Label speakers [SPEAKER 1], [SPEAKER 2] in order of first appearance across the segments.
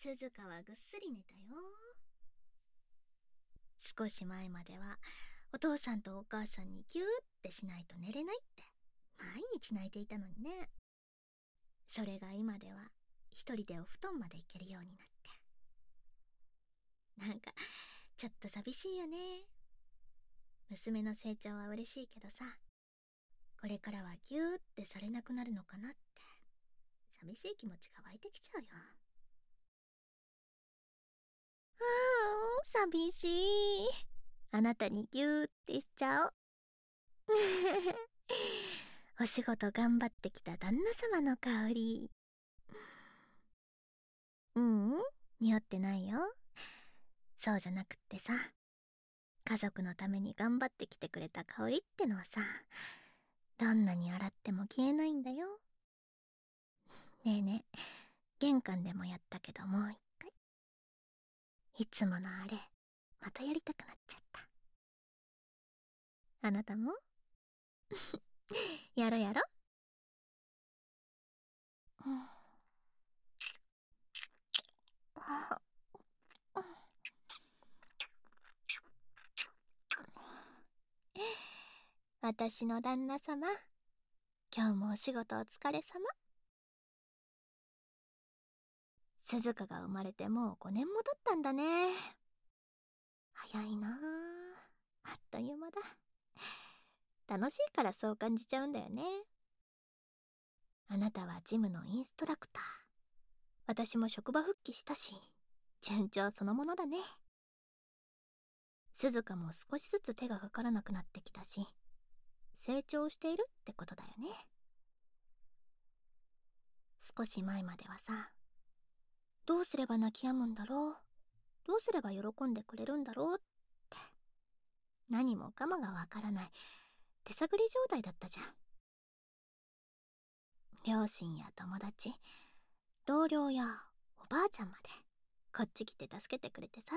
[SPEAKER 1] 鈴鹿はぐっすり寝たよ。少し前まではお父さんとお母さんにギューってしないと寝れないって毎日泣いていたのにね。それが今では一人でお布団まで行けるようになって、なんかちょっと寂しいよね。娘の成長は嬉しいけどさ、これからはギューってされなくなるのかなって寂しい気持ちが湧いてきちゃうよ。寂しい。あなたにギューってしちゃおう。お仕事頑張ってきた旦那様の香り。うん、匂ってないよ。そうじゃなくってさ、家族のために頑張ってきてくれた香りってのはさ、どんなに洗っても消えないんだよ。ねえねえ、玄関でもやったけどもう一回。いつものあれ、またやりたくなっちゃった。あなたもやろやろ。うん。私の旦那様、今日もお仕事お疲れ様。鈴鹿が生まれてもう5年も経ったんだね。早いなあ。あっという間だ。楽しいからそう感じちゃうんだよね。あなたはジムのインストラクター。私も職場復帰したし、順調そのものだね。鈴鹿も少しずつ手がかからなくなってきたし、成長しているってことだよね。少し前まではさ、どうすれば泣き止むんだろう、どうすれば喜んでくれるんだろうって、何もかもがわからない手探り状態だったじゃん。両親や友達、同僚やおばあちゃんまでこっち来て助けてくれてさ、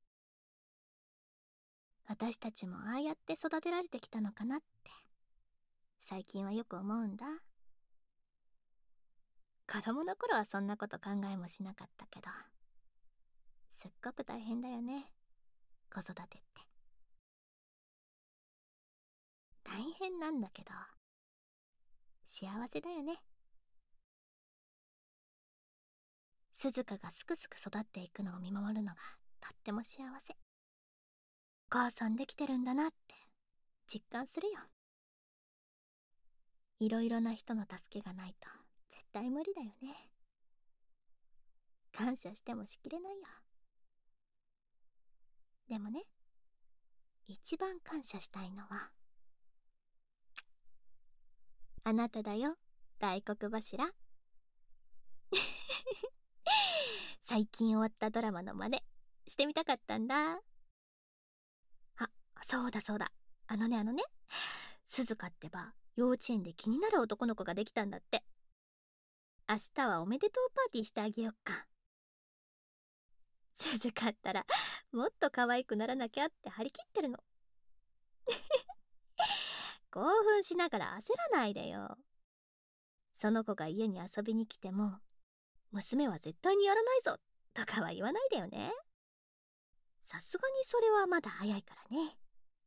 [SPEAKER 1] 私たちもああやって育てられてきたのかなって最近はよく思うんだ。子供の頃はそんなこと考えもしなかったけど、すっごく大変だよね、子育てって。大変なんだけど幸せだよね。鈴鹿がすくすく育っていくのを見守るのがとっても幸せ。お母さんできてるんだなって実感するよ。いろいろな人の助けがないと絶対無理だよね。感謝してもしきれないよ。でもね、一番感謝したいのはあなただよ、大黒柱。最近終わったドラマの真似してみたかったんだ。あ、そうだそうだ。あのね、鈴鹿ってば幼稚園で気になる男の子ができたんだって。明日はおめでとうパーティーしてあげよっか。鈴鹿ったらもっと可愛くならなきゃって張り切ってるの。興奮しながら焦らないでよ。その子が家に遊びに来ても、娘は絶対にやらないぞとかは言わないでよね。さすがにそれはまだ早いからね。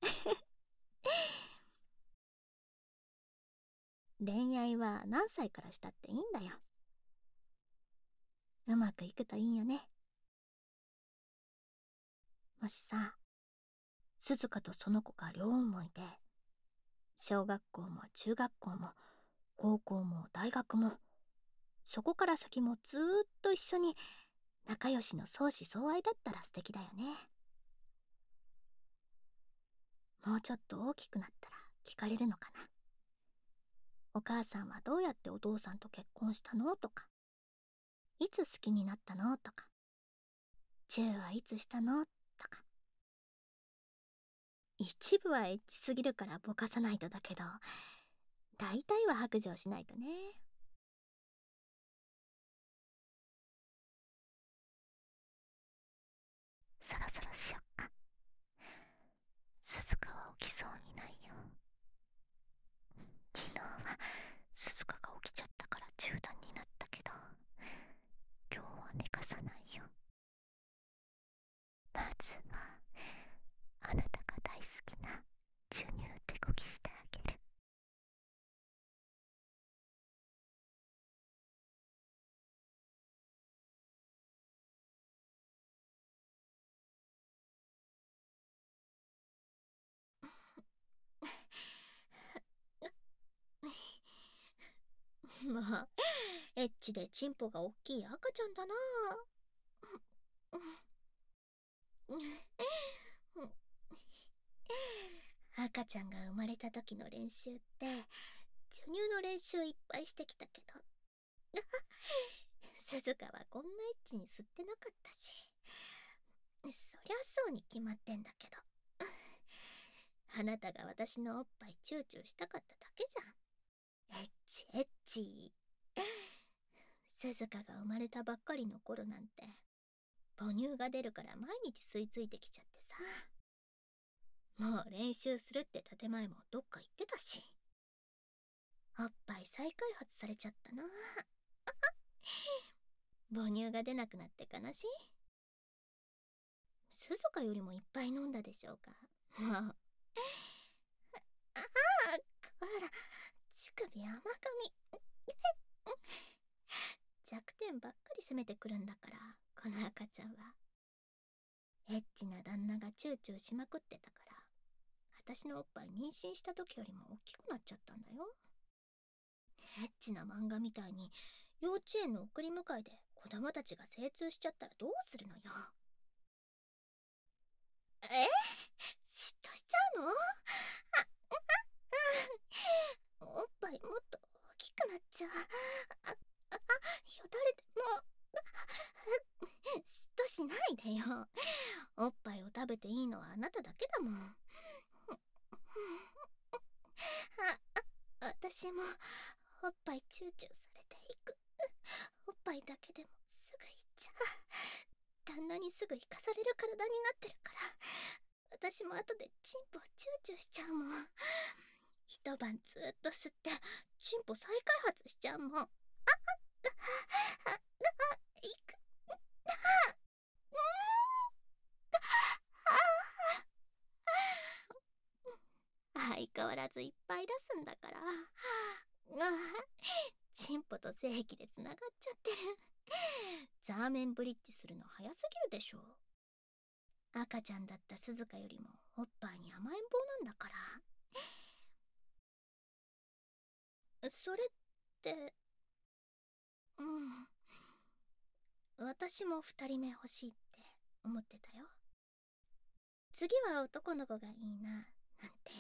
[SPEAKER 1] 恋愛は何歳からしたっていいんだよ。うまくいくといいよね。もしさ、鈴鹿とその子が両思いで、小学校も中学校も高校も大学も、そこから先もずーっと一緒に仲良しの相思相愛だったら素敵だよね。もうちょっと大きくなったら聞かれるのかな。お母さんはどうやってお父さんと結婚したのとか、いつ好きになったのとか、チューはいつしたのとか。一部はエッチすぎるからぼかさないとだけど、大体は白状しないとね。そろそろしよっか。鈴鹿は起きそうにないよ。昨日は鈴鹿が起きちゃったから中断になったけど、今日は寝かさないよ。 まあ、エッチでチンポが大きい赤ちゃんだな。赤ちゃんが生まれた時の練習って授乳の練習いっぱいしてきたけど鈴鹿はこんなエッチに吸ってなかったし、そりゃそうに決まってんだけど、あなたが私のおっぱいチューチューしたかっただけじゃん。エッチエッチ。鈴鹿が生まれたばっかりの頃なんて母乳が出るから毎日吸い付いてきちゃってさ、もう練習するって建前もどっか行ってたし、おっぱい再開発されちゃったな。母乳が出なくなって悲しい。鈴鹿よりもいっぱい飲んだでしょうか。もうああ、クワラ、乳首甘噛み。弱点ばっかり攻めてくるんだから、この赤ちゃんは。エッチな旦那がチューチューしまくってたから、私のおっぱい妊娠した時よりも大きくなっちゃったんだよ。エッチな漫画みたいに幼稚園の送り迎えで子供たちが精通しちゃったらどうするのよ。嫉妬しちゃうの？おっぱいもっと大きくなっちゃう。よだれでも嫉妬しないでよ。おっぱいを食べていいのはあなただけだもん。私もおっぱいチューチューされていく。おっぱいだけでもすぐいっちゃう。旦那にすぐ生かされる体になってるから、私も後でチンポをチューチューしちゃうもん。一晩ずっと吸ってチンポ再開発しちゃうもん。いく相変わらずいっぱい出すんだから。チンポと性器でつながっちゃってる。ザーメンブリッジするの早すぎるでしょ。赤ちゃんだった鈴鹿よりもおっぱいに甘えん坊なんだから。それって私も2人目欲しいって思ってたよ。次は男の子がいいななんて。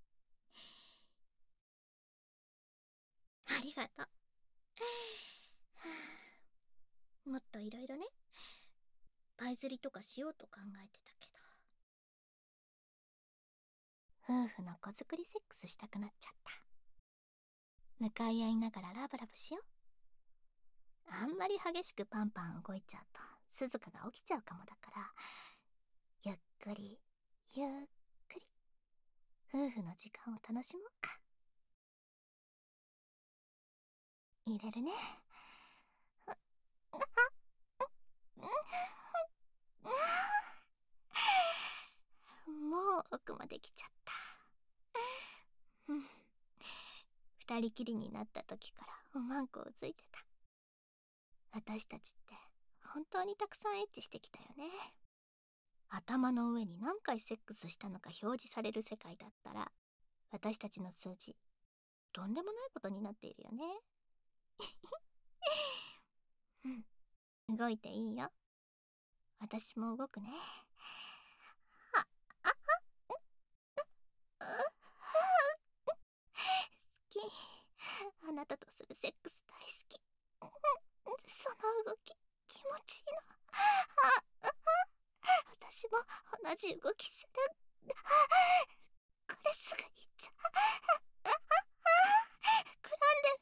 [SPEAKER 1] ありがとう。もっといろいろね、パイ釣りとかしようと考えてたけど、夫婦の子作りセックスしたくなっちゃった。向かい合いながらラブラブしよう。あんまり激しくパンパン動いちゃうと鈴鹿が起きちゃうかもだから、ゆっくりゆっくり夫婦の時間を楽しもうか。入れるね。もう奥まで来ちゃった。二人きりになった時からおまんこをついてた。私たちって本当にたくさんエッチしてきたよね。頭の上に何回セックスしたのか表示される世界だったら、私たちの数字とんでもないことになっているよね。動いていいよ。私も動くね。好き。あなたとするセックス大好き。その動き気持ちいいの。私も同じ動きする。これすぐ行っちゃう。くらんで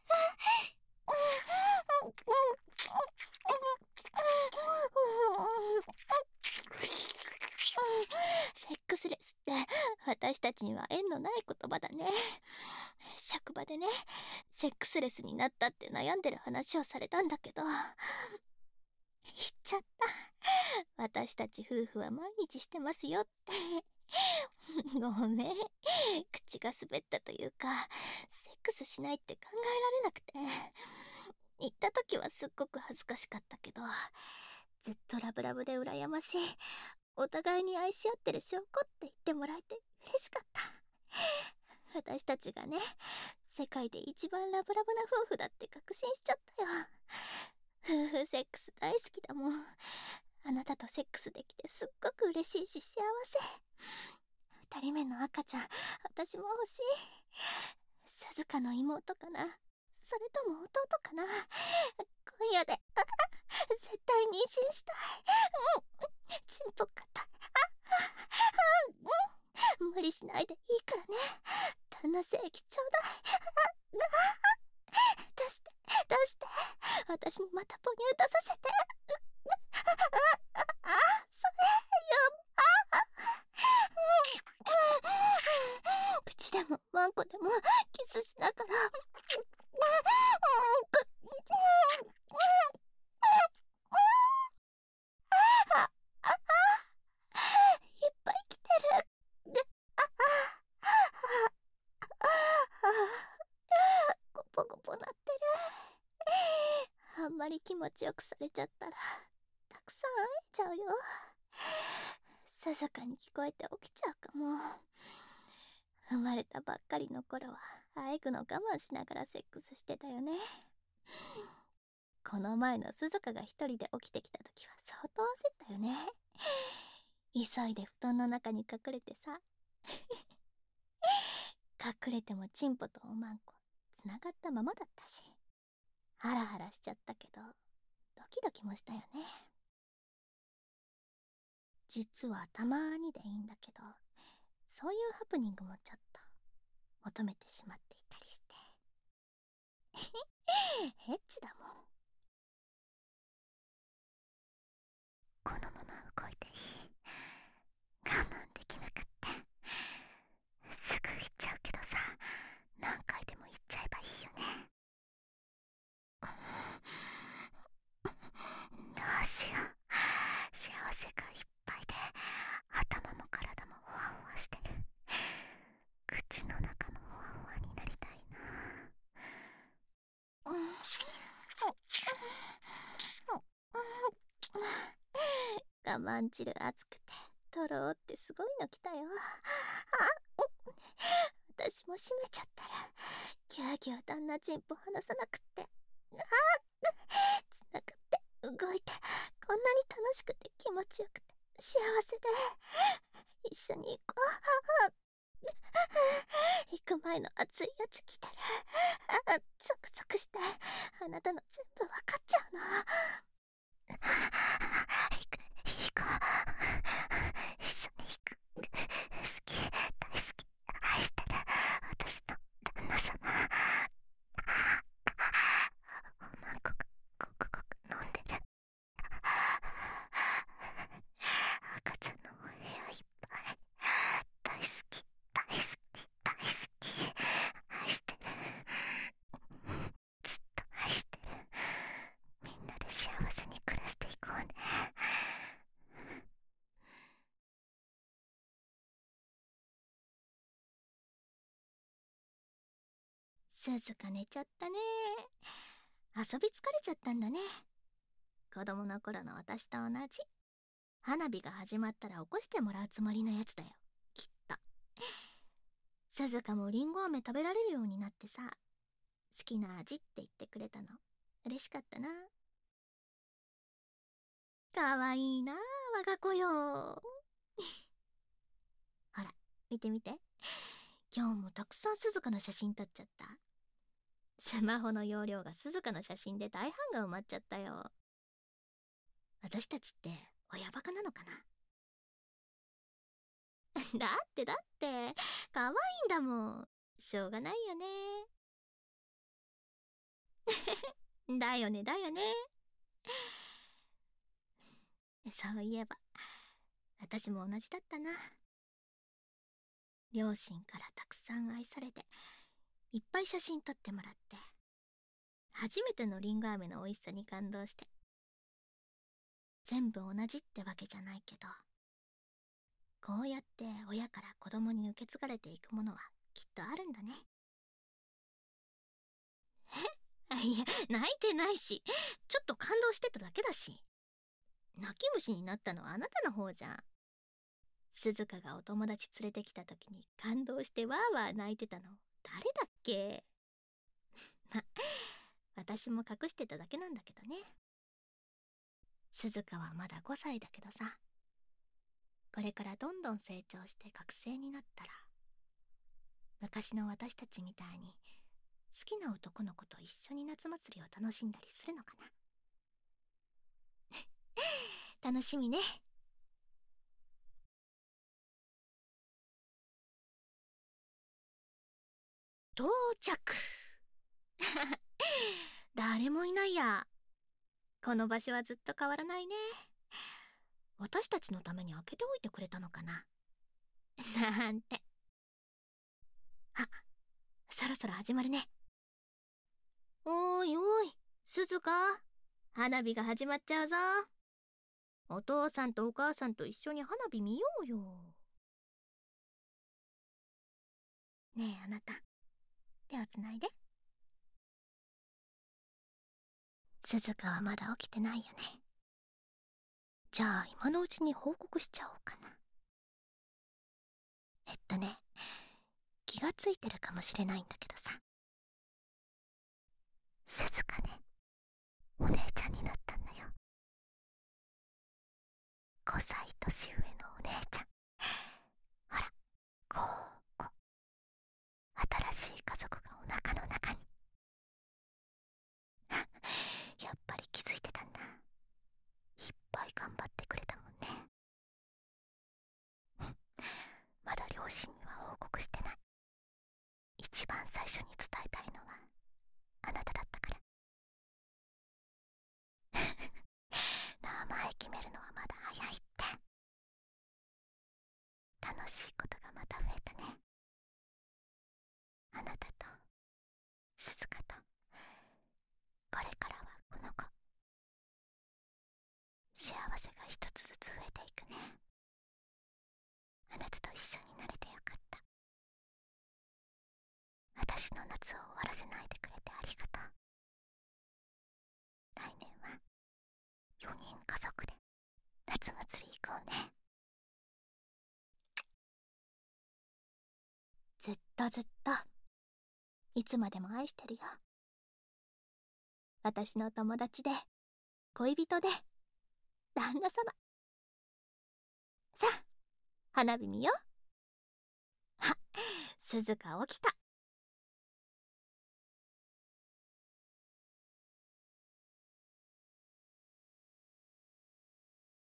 [SPEAKER 1] セックスレスって私たちには縁のない言葉だね。職場でね、セックスレスになったって悩んでる話をされたんだけど、言っちゃった。私たち夫婦は毎日してますよって。ごめん、口が滑ったというか、セックスしないって考えられなくて。言った時はすっごく恥ずかしかったけど、ずっとラブラブで羨ましい、お互いに愛し合ってる証拠って言ってもらえて嬉しかった。私たちがね、 世界で一番ラブラブな夫婦だって確信しちゃったよ。夫婦セックス大好きだもん。あなたとセックスできてすっごく嬉しいし幸せ。二人目の赤ちゃん、私も欲しい。鈴鹿の妹かな、それとも弟かな。今夜で絶対妊娠したい。チンポ硬い。無理しないでいいからね。旦那正義ちょうだい。出して出して、私にまた母乳出させて。それ口でもワンコでもキスしながら。いっぱい来てる。ゴポゴポなってる。あんまり気持ちよくされちゃったらたくさん会えちゃうよ。鈴鹿に聞こえて起きちゃうかも。生まれたばっかりの頃はあえぐの我慢しながらセックスしてたよね。この前の鈴鹿が一人で起きてきた時は相当焦ったよね。急いで布団の中に隠れてさ。隠れてもチンポとおまんこつながったままだったし、ハラハラしちゃったけどドキドキもしたよね。実はたまにでいいんだけど、そういうハプニングもちょっと求めてしまっていたりして。エッチだもん。このまま動いていい？我慢できなくって。すぐ行っちゃうけどさ、何回でも行っちゃえばいいよね。どうしよう。幸せがいっぱいで頭も体もホワホワしてる。口の中もホワホワになりたいな。我慢汁熱くてとろーってすごいの来たよ。私も閉めちゃったらギューギュー旦那チンポ離さなくって。つながって動いて、こんなに楽しくて気持ちよくて幸せで。一緒に行こう。行く前の熱いやつ来てる。ゾクゾクしてあなたの全部わかっちゃうの。行こう。一緒に行く。好き、大好き、愛してる、私の旦那様。おまんこがごくごく飲んでる。赤ちゃんのお部屋いっぱい。大好き、大好き、大好き、愛してる。ずっと愛してる。みんなで幸せに暮らしていこうね。鈴鹿寝ちゃったね。遊び疲れちゃったんだね。子供の頃の私と同じ。花火が始まったら起こしてもらうつもりのやつだよ、きっと。鈴鹿もりんご飴食べられるようになってさ、好きな味って言ってくれたの嬉しかったな。かわいいな、我が子よ。ほら見て見て、今日もたくさん鈴鹿の写真撮っちゃった。スマホの容量が鈴鹿の写真で大半が埋まっちゃったよ。私たちって親バカなのかな。だって可愛いんだもん。しょうがないよね。だよねだよね。そういえば私も同じだったな。両親からたくさん愛されていっぱい写真撮ってもらって、初めてのりんご飴の美味しさに感動して。全部同じってわけじゃないけど、こうやって親から子供に受け継がれていくものはきっとあるんだね。いや、泣いてないし、ちょっと感動してただけだし。泣き虫になったのはあなたの方じゃん。鈴鹿がお友達連れてきた時に感動してわーわー泣いてたの誰だっけ。 私も隠してただけなんだけどね。鈴鹿はまだ5歳だけどさ、これからどんどん成長して学生になったら、昔の私たちみたいに好きな男の子と一緒に夏祭りを楽しんだりするのかな。楽しみね。到着。誰もいないや。この場所はずっと変わらないね。私たちのために開けておいてくれたのかな。なんて。あ、そろそろ始まるね。おーいおい、鈴鹿。花火が始まっちゃうぞ。お父さんとお母さんと一緒に花火見ようよ。ねえあなた、手をつないで。鈴鹿はまだ起きてないよね。じゃあ今のうちに報告しちゃおうかな。気がついてるかもしれないんだけどさ、鈴鹿ね、お姉ちゃんになったんだよ。5歳年上のお姉ちゃん。ほら、こう新しい家族がお腹の中に。やっぱり気づいてたんだ。いっぱい頑張ってくれたもんね。まだ両親には報告してない。一番最初に伝えたいのはあなただったから。名前決めるのはまだ早いって。楽しいことがまた増えたね。あなたと鈴鹿と、これからはこの子。幸せが一つずつ増えていくね。あなたと一緒になれてよかった。私の夏を終わらせないでくれてありがとう。来年は4人家族で夏祭り行こうね。ずっとずっと、いつまでも愛してるよ。私の友達で、恋人で、旦那様。さあ、花火見よう。あ、鈴鹿起きた。